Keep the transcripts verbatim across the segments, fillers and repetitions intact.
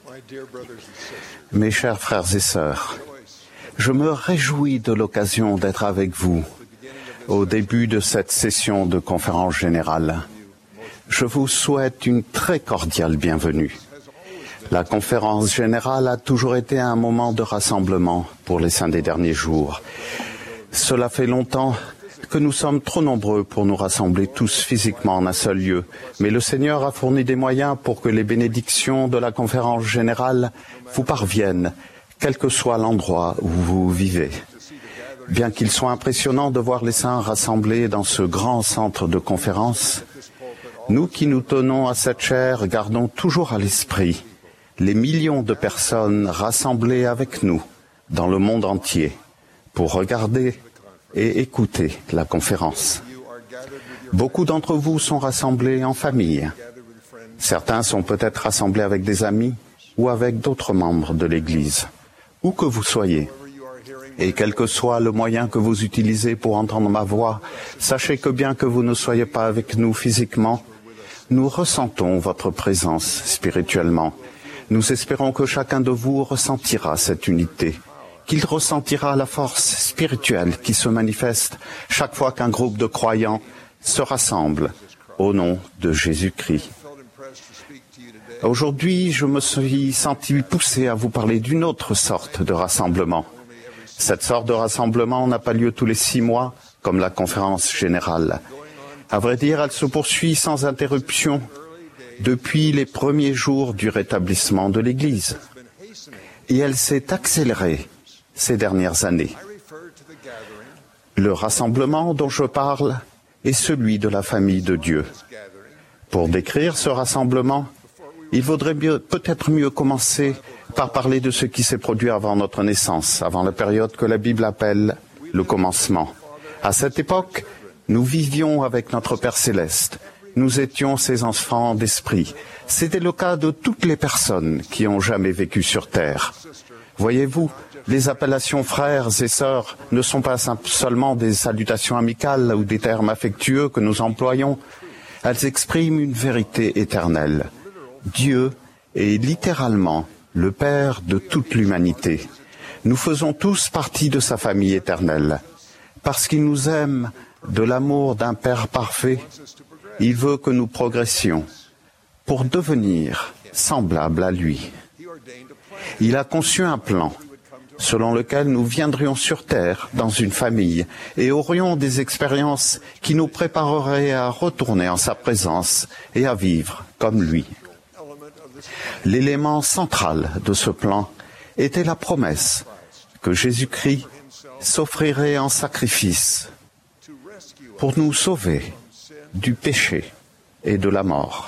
Mes chers frères et sœurs, je me réjouis de l'occasion d'être avec vous au début de cette session de conférence générale. Je vous souhaite une très cordiale bienvenue. La conférence générale a toujours été un moment de rassemblement pour les saints des derniers jours. Cela fait longtemps que nous sommes trop nombreux pour nous rassembler tous physiquement en un seul lieu, mais le Seigneur a fourni des moyens pour que les bénédictions de la conférence générale vous parviennent, quel que soit l'endroit où vous vivez. Bien qu'il soit impressionnant de voir les saints rassemblés dans ce grand centre de conférence, nous qui nous tenons à cette chaire gardons toujours à l'esprit les millions de personnes rassemblées avec nous dans le monde entier pour regarder et écouter la conférence. Beaucoup d'entre vous sont rassemblés en famille. Certains sont peut-être rassemblés avec des amis ou avec d'autres membres de l'Église. Où que vous soyez, et quel que soit le moyen que vous utilisez pour entendre ma voix, sachez que bien que vous ne soyez pas avec nous physiquement, nous ressentons votre présence spirituellement. Nous espérons que chacun de vous ressentira cette unité, qu'il ressentira la force spirituelle qui se manifeste chaque fois qu'un groupe de croyants se rassemble au nom de Jésus-Christ. Aujourd'hui, je me suis senti poussé à vous parler d'une autre sorte de rassemblement. Cette sorte de rassemblement n'a pas lieu tous les six mois, comme la conférence générale. À vrai dire, elle se poursuit sans interruption depuis les premiers jours du rétablissement de l'Église. Et elle s'est accélérée ces dernières années. Le rassemblement dont je parle est celui de la famille de Dieu. Pour décrire ce rassemblement, il vaudrait mieux, peut-être mieux commencer par parler de ce qui s'est produit avant notre naissance, avant la période que la Bible appelle le commencement. À cette époque, nous vivions avec notre Père Céleste. Nous étions ses enfants d'esprit. C'était le cas de toutes les personnes qui ont jamais vécu sur terre. Voyez-vous, les appellations frères et sœurs ne sont pas seulement des salutations amicales ou des termes affectueux que nous employons. Elles expriment une vérité éternelle. Dieu est littéralement le Père de toute l'humanité. Nous faisons tous partie de sa famille éternelle. Parce qu'il nous aime de l'amour d'un Père parfait, il veut que nous progressions pour devenir semblables à lui. Il a conçu un plan selon lequel nous viendrions sur terre dans une famille et aurions des expériences qui nous prépareraient à retourner en sa présence et à vivre comme lui. L'élément central de ce plan était la promesse que Jésus-Christ s'offrirait en sacrifice pour nous sauver du péché et de la mort.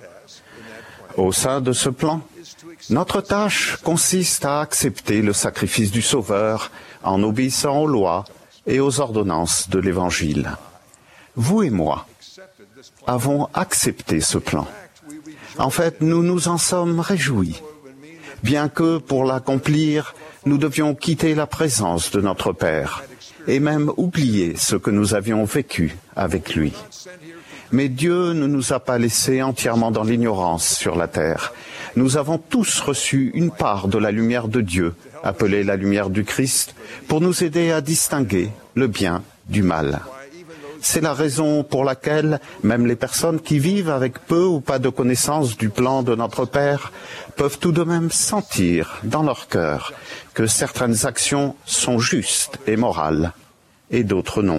Au sein de ce plan, notre tâche consiste à accepter le sacrifice du Sauveur en obéissant aux lois et aux ordonnances de l'Évangile. Vous et moi avons accepté ce plan. En fait, nous nous en sommes réjouis, bien que, pour l'accomplir, nous devions quitter la présence de notre Père et même oublier ce que nous avions vécu avec lui. Mais Dieu ne nous a pas laissés entièrement dans l'ignorance sur la terre. Nous avons tous reçu une part de la lumière de Dieu, appelée la lumière du Christ, pour nous aider à distinguer le bien du mal. C'est la raison pour laquelle même les personnes qui vivent avec peu ou pas de connaissance du plan de notre Père peuvent tout de même sentir dans leur cœur que certaines actions sont justes et morales et d'autres non.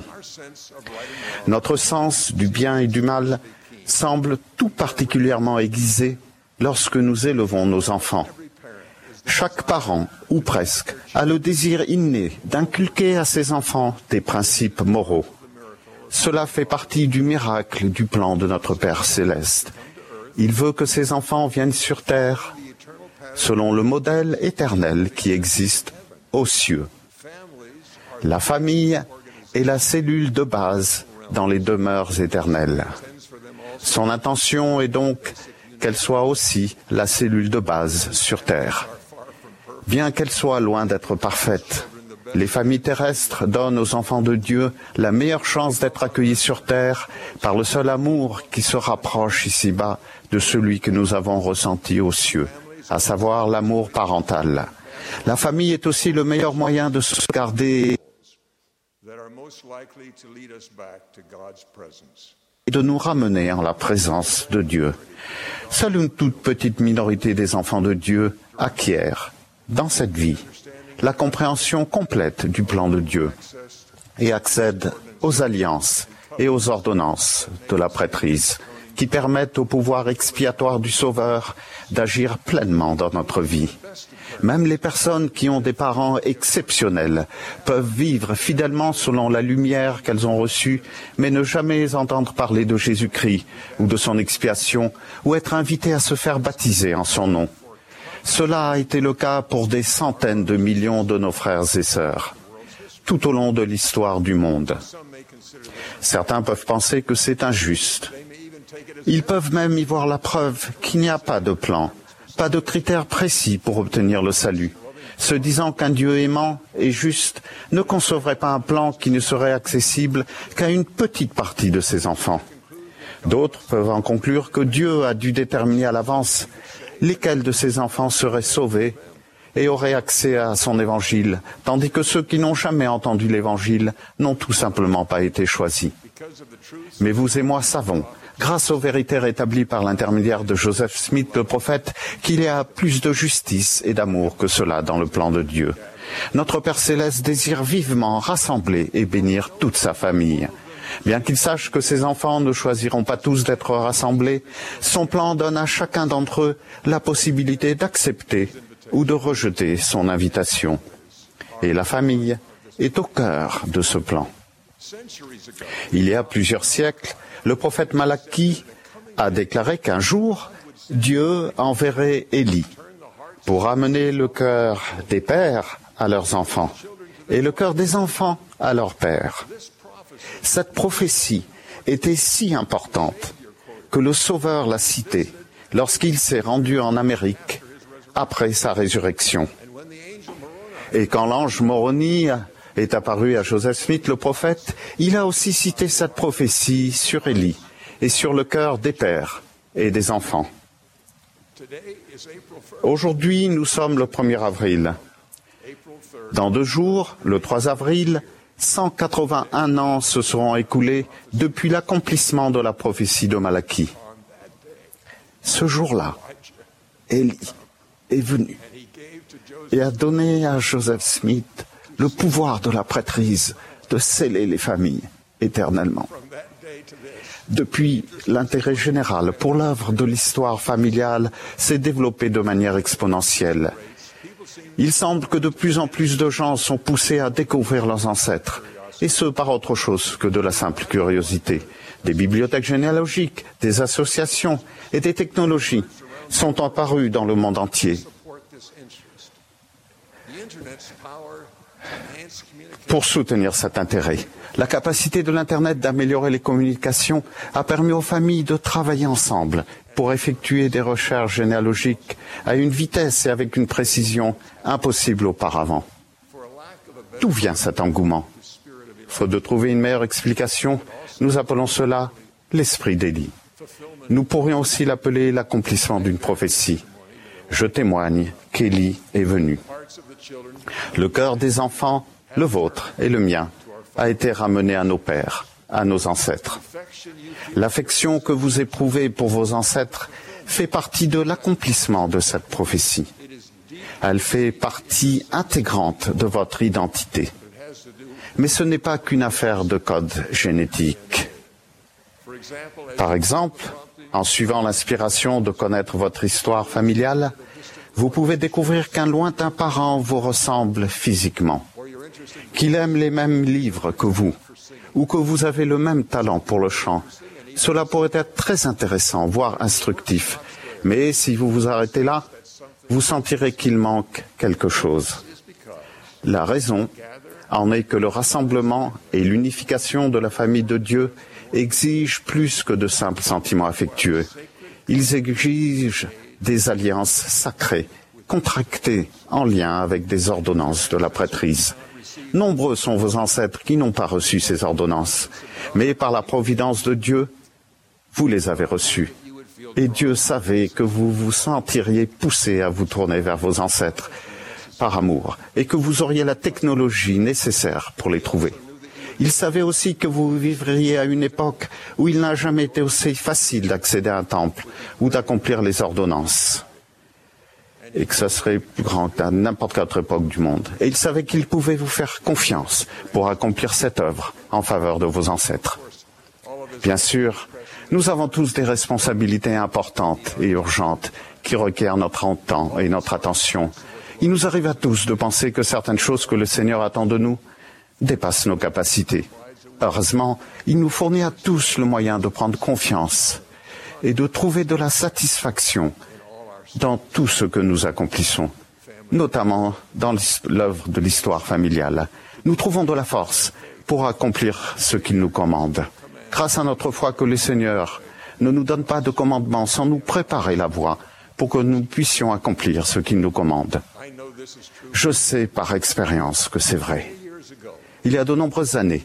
Notre sens du bien et du mal semble tout particulièrement aiguisé lorsque nous élevons nos enfants. Chaque parent, ou presque, a le désir inné d'inculquer à ses enfants des principes moraux. Cela fait partie du miracle du plan de notre Père Céleste. Il veut que ses enfants viennent sur terre selon le modèle éternel qui existe aux cieux. La famille est la cellule de base dans les demeures éternelles. Son intention est donc qu'elle soit aussi la cellule de base sur terre. Bien qu'elle soit loin d'être parfaite, les familles terrestres donnent aux enfants de Dieu la meilleure chance d'être accueillis sur terre par le seul amour qui se rapproche ici-bas de celui que nous avons ressenti aux cieux. à savoir l'amour parental. La famille est aussi le meilleur moyen de se garder et de nous ramener en la présence de Dieu. Seule une toute petite minorité des enfants de Dieu acquiert, dans cette vie, la compréhension complète du plan de Dieu et accède aux alliances et aux ordonnances de la prêtrise qui permettent au pouvoir expiatoire du Sauveur d'agir pleinement dans notre vie. Même les personnes qui ont des parents exceptionnels peuvent vivre fidèlement selon la lumière qu'elles ont reçue, mais ne jamais entendre parler de Jésus-Christ ou de son expiation, ou être invitées à se faire baptiser en son nom. Cela a été le cas pour des centaines de millions de nos frères et sœurs, tout au long de l'histoire du monde. Certains peuvent penser que c'est injuste. Ils peuvent même y voir la preuve qu'il n'y a pas de plan, pas de critères précis pour obtenir le salut, se disant qu'un Dieu aimant et juste ne concevrait pas un plan qui ne serait accessible qu'à une petite partie de ses enfants. D'autres peuvent en conclure que Dieu a dû déterminer à l'avance lesquels de ses enfants seraient sauvés et auraient accès à son évangile, tandis que ceux qui n'ont jamais entendu l'évangile n'ont tout simplement pas été choisis. Mais vous et moi savons, grâce aux vérités rétablies par l'intermédiaire de Joseph Smith, le prophète, qu'il y a plus de justice et d'amour que cela dans le plan de Dieu. Notre Père Céleste désire vivement rassembler et bénir toute sa famille. Bien qu'il sache que ses enfants ne choisiront pas tous d'être rassemblés, son plan donne à chacun d'entre eux la possibilité d'accepter ou de rejeter son invitation. Et la famille est au cœur de ce plan. Il y a plusieurs siècles, le prophète Malachie a déclaré qu'un jour, Dieu enverrait Élie pour ramener le cœur des pères à leurs enfants et le cœur des enfants à leurs pères. Cette prophétie était si importante que le Sauveur l'a citée lorsqu'il s'est rendu en Amérique après sa résurrection. Et quand l'ange Moroni est apparu à Joseph Smith, le prophète, il a aussi cité cette prophétie sur Élie et sur le cœur des pères et des enfants. Aujourd'hui, nous sommes le premier avril. Dans deux jours, le trois avril, cent quatre-vingt-un ans se seront écoulés depuis l'accomplissement de la prophétie de Malachie. Ce jour-là, Élie est venu et a donné à Joseph Smith le pouvoir de la prêtrise de sceller les familles éternellement. Depuis, l'intérêt général pour l'œuvre de l'histoire familiale s'est développé de manière exponentielle. Il semble que de plus en plus de gens sont poussés à découvrir leurs ancêtres, et ce par autre chose que de la simple curiosité. Des bibliothèques généalogiques, des associations et des technologies sont apparues dans le monde entier pour soutenir cet intérêt. La capacité de l'Internet d'améliorer les communications a permis aux familles de travailler ensemble pour effectuer des recherches généalogiques à une vitesse et avec une précision impossible auparavant. D'où vient cet engouement? Faute de trouver une meilleure explication, nous appelons cela l'esprit d'Élie. Nous pourrions aussi l'appeler l'accomplissement d'une prophétie. Je témoigne qu'Élie est venu. Le cœur des enfants, le vôtre et le mien, a été ramené à nos pères, à nos ancêtres. L'affection que vous éprouvez pour vos ancêtres fait partie de l'accomplissement de cette prophétie. Elle fait partie intégrante de votre identité. Mais ce n'est pas qu'une affaire de code génétique. Par exemple, en suivant l'inspiration de connaître votre histoire familiale, vous pouvez découvrir qu'un lointain parent vous ressemble physiquement, qu'il aime les mêmes livres que vous, ou que vous avez le même talent pour le chant. Cela pourrait être très intéressant, voire instructif. Mais si vous vous arrêtez là, vous sentirez qu'il manque quelque chose. La raison en est que le rassemblement et l'unification de la famille de Dieu exigent plus que de simples sentiments affectueux. Ils exigent des alliances sacrées, contractées en lien avec des ordonnances de la prêtrise. Nombreux sont vos ancêtres qui n'ont pas reçu ces ordonnances, mais par la providence de Dieu, vous les avez reçues. Et Dieu savait que vous vous sentiriez poussé à vous tourner vers vos ancêtres par amour et que vous auriez la technologie nécessaire pour les trouver. Il savait aussi que vous vivriez à une époque où il n'a jamais été aussi facile d'accéder à un temple ou d'accomplir les ordonnances. Et que ça serait plus grand qu'à n'importe quelle autre époque du monde. Et il savait qu'il pouvait vous faire confiance pour accomplir cette œuvre en faveur de vos ancêtres. Bien sûr, nous avons tous des responsabilités importantes et urgentes qui requièrent notre temps et notre attention. Il nous arrive à tous de penser que certaines choses que le Seigneur attend de nous dépassent nos capacités. Heureusement, il nous fournit à tous le moyen de prendre confiance et de trouver de la satisfaction dans tout ce que nous accomplissons, notamment dans l'œuvre de l'histoire familiale. Nous trouvons de la force pour accomplir ce qu'il nous commande. Grâce à notre foi que le Seigneur ne nous donne pas de commandement sans nous préparer la voie pour que nous puissions accomplir ce qu'il nous commande. Je sais par expérience que c'est vrai. Il y a de nombreuses années,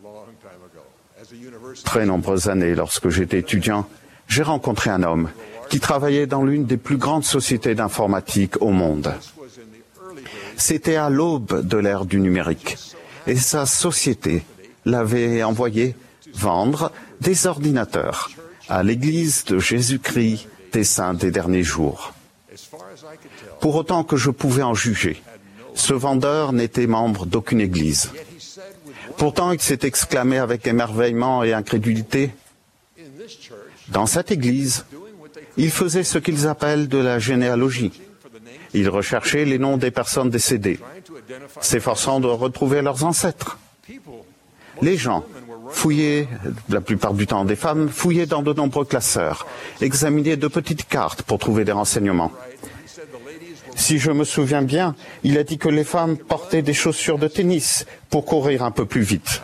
très nombreuses années, lorsque j'étais étudiant, j'ai rencontré un homme qui travaillait dans l'une des plus grandes sociétés d'informatique au monde. C'était à l'aube de l'ère du numérique et sa société l'avait envoyé vendre des ordinateurs à l'Église de Jésus-Christ des Saints des derniers jours. Pour autant que je pouvais en juger, ce vendeur n'était membre d'aucune église. Pourtant, il s'est exclamé avec émerveillement et incrédulité, « Dans cette église, ils faisaient ce qu'ils appellent de la généalogie. Ils recherchaient les noms des personnes décédées, s'efforçant de retrouver leurs ancêtres. Les gens fouillaient, la plupart du temps des femmes, fouillaient dans de nombreux classeurs, examinaient de petites cartes pour trouver des renseignements. Si je me souviens bien, il a dit que les femmes portaient des chaussures de tennis pour courir un peu plus vite.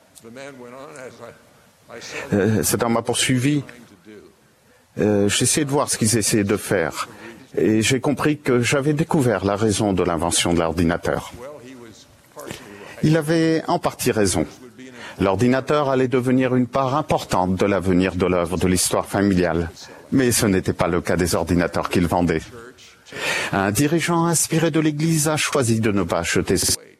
Euh, cet homme m'a poursuivi. Euh, j'ai essayé de voir ce qu'ils essayaient de faire. Et j'ai compris que j'avais découvert la raison de l'invention de l'ordinateur. Il avait en partie raison. L'ordinateur allait devenir une part importante de l'avenir de l'œuvre de l'histoire familiale. Mais ce n'était pas le cas des ordinateurs qu'il vendait. Un dirigeant inspiré de l'Église a choisi de ne pas acheter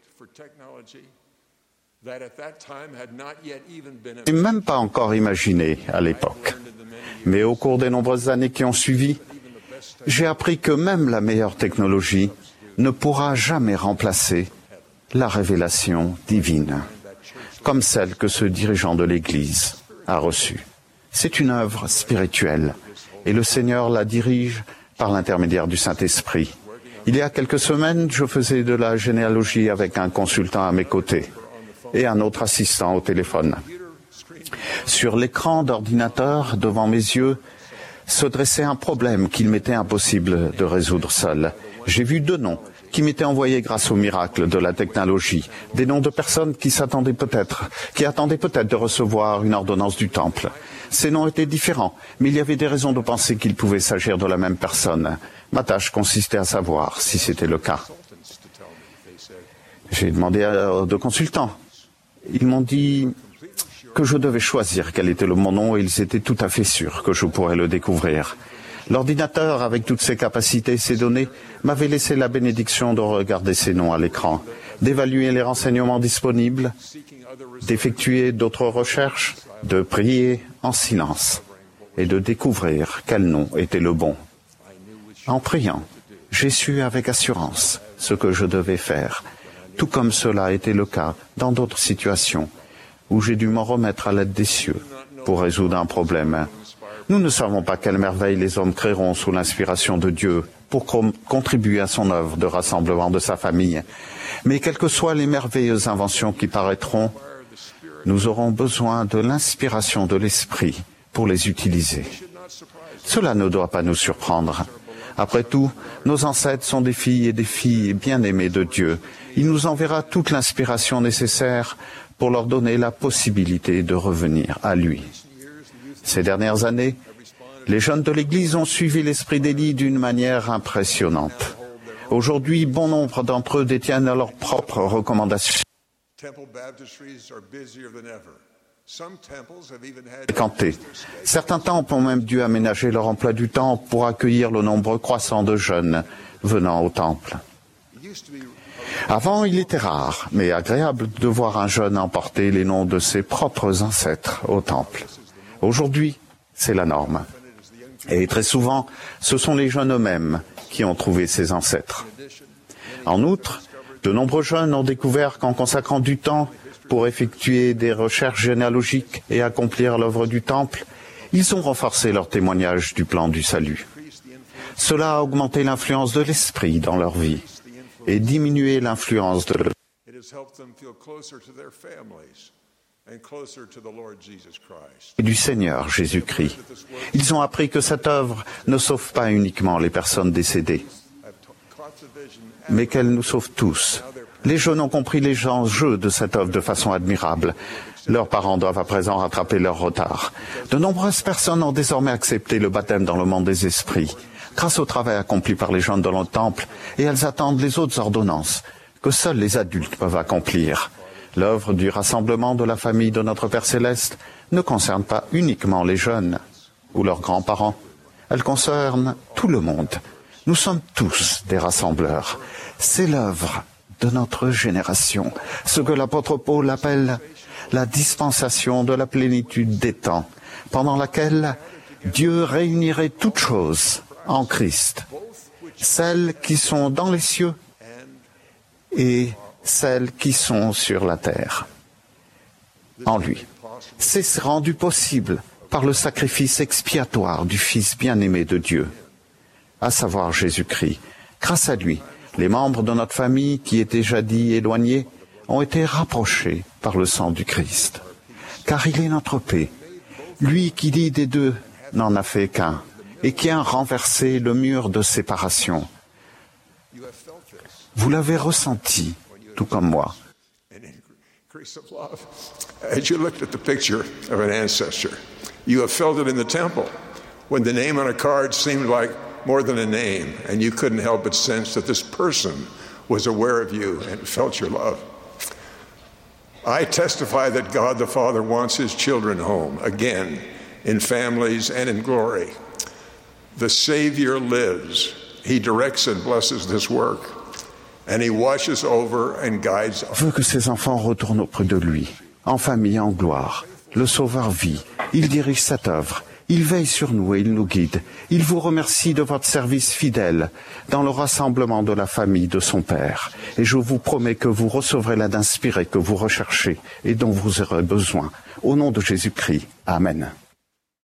et même pas encore imaginé à l'époque. Mais au cours des nombreuses années qui ont suivi, j'ai appris que même la meilleure technologie ne pourra jamais remplacer la révélation divine, comme celle que ce dirigeant de l'Église a reçue. C'est une œuvre spirituelle et le Seigneur la dirige par l'intermédiaire du Saint-Esprit. Il y a quelques semaines, je faisais de la généalogie avec un consultant à mes côtés et un autre assistant au téléphone. Sur l'écran d'ordinateur, devant mes yeux, se dressait un problème qu'il m'était impossible de résoudre seul. J'ai vu deux noms qui m'étaient envoyés grâce au miracle de la technologie, des noms de personnes qui s'attendaient peut-être, qui attendaient peut-être de recevoir une ordonnance du temple. Ces noms étaient différents, mais il y avait des raisons de penser qu'il pouvait s'agir de la même personne. Ma tâche consistait à savoir si c'était le cas. J'ai demandé à deux consultants. Ils m'ont dit que je devais choisir quel était le mon nom et ils étaient tout à fait sûrs que je pourrais le découvrir. L'ordinateur, avec toutes ses capacités et ses données, m'avait laissé la bénédiction de regarder ces noms à l'écran, d'évaluer les renseignements disponibles, d'effectuer d'autres recherches, de prier en silence et de découvrir quel nom était le bon. En priant, j'ai su avec assurance ce que je devais faire, tout comme cela était le cas dans d'autres situations où j'ai dû m'en remettre à l'aide des cieux pour résoudre un problème. Nous ne savons pas quelle merveille les hommes créeront sous l'inspiration de Dieu pour contribuer à son œuvre de rassemblement de sa famille. Mais quelles que soient les merveilleuses inventions qui paraîtront, nous aurons besoin de l'inspiration de l'Esprit pour les utiliser. Cela ne doit pas nous surprendre. Après tout, nos ancêtres sont des filles et des filles bien-aimées de Dieu. Il nous enverra toute l'inspiration nécessaire pour leur donner la possibilité de revenir à lui. Ces dernières années, les jeunes de l'Église ont suivi l'esprit d'Élie d'une manière impressionnante. Aujourd'hui, bon nombre d'entre eux détiennent leurs propres recommandations. fréquentés. Certains temples ont même dû aménager leur emploi du temps pour accueillir le nombre croissant de jeunes venant au temple. Avant, il était rare, mais agréable de voir un jeune emporter les noms de ses propres ancêtres au temple. Aujourd'hui, c'est la norme. Et très souvent, ce sont les jeunes eux-mêmes qui ont trouvé ces ancêtres. En outre, de nombreux jeunes ont découvert qu'en consacrant du temps pour effectuer des recherches généalogiques et accomplir l'œuvre du temple, ils ont renforcé leur témoignage du plan du salut. Cela a augmenté l'influence de l'esprit dans leur vie et diminué l'influence de l'œuvre du Seigneur Jésus-Christ. Ils ont appris que cette œuvre ne sauve pas uniquement les personnes décédées, mais qu'elle nous sauve tous. Les jeunes ont compris les enjeux de cette œuvre de façon admirable. Leurs parents doivent à présent rattraper leur retard. De nombreuses personnes ont désormais accepté le baptême dans le monde des esprits, grâce au travail accompli par les jeunes dans le temple, et elles attendent les autres ordonnances que seuls les adultes peuvent accomplir. L'œuvre du rassemblement de la famille de notre Père Céleste ne concerne pas uniquement les jeunes ou leurs grands-parents. Elle concerne tout le monde. Nous sommes tous des rassembleurs. C'est l'œuvre de notre génération, ce que l'apôtre Paul appelle la dispensation de la plénitude des temps, pendant laquelle Dieu réunirait toutes choses en Christ, celles qui sont dans les cieux et celles qui sont sur la terre. En lui, c'est rendu possible par le sacrifice expiatoire du Fils bien-aimé de Dieu, à savoir Jésus-Christ. Grâce à lui, les membres de notre famille qui étaient jadis éloignés ont été rapprochés par le sang du Christ. Car il est notre paix. Lui qui dit des deux n'en a fait qu'un et qui a renversé le mur de séparation. Vous l'avez ressenti, tout comme moi. As you looked at the picture of an ancestor, you have felt it in the temple when the name on a card seemed like more than a name, and you couldn't help but sense that this person was aware of you and felt your love. I testify that God the Father wants his children home, again, in families and in glory. The Savior lives. He directs and blesses this work, and he watches over and guides. Veut que ses enfants retournent auprès de lui, en famille, en gloire. Le Sauveur vit. Il dirige cette œuvre. Il veille sur nous et il nous guide. Il vous remercie de votre service fidèle dans le rassemblement de la famille de son Père. Et je vous promets que vous recevrez l'aide inspirée que vous recherchez et dont vous aurez besoin. Au nom de Jésus-Christ. Amen.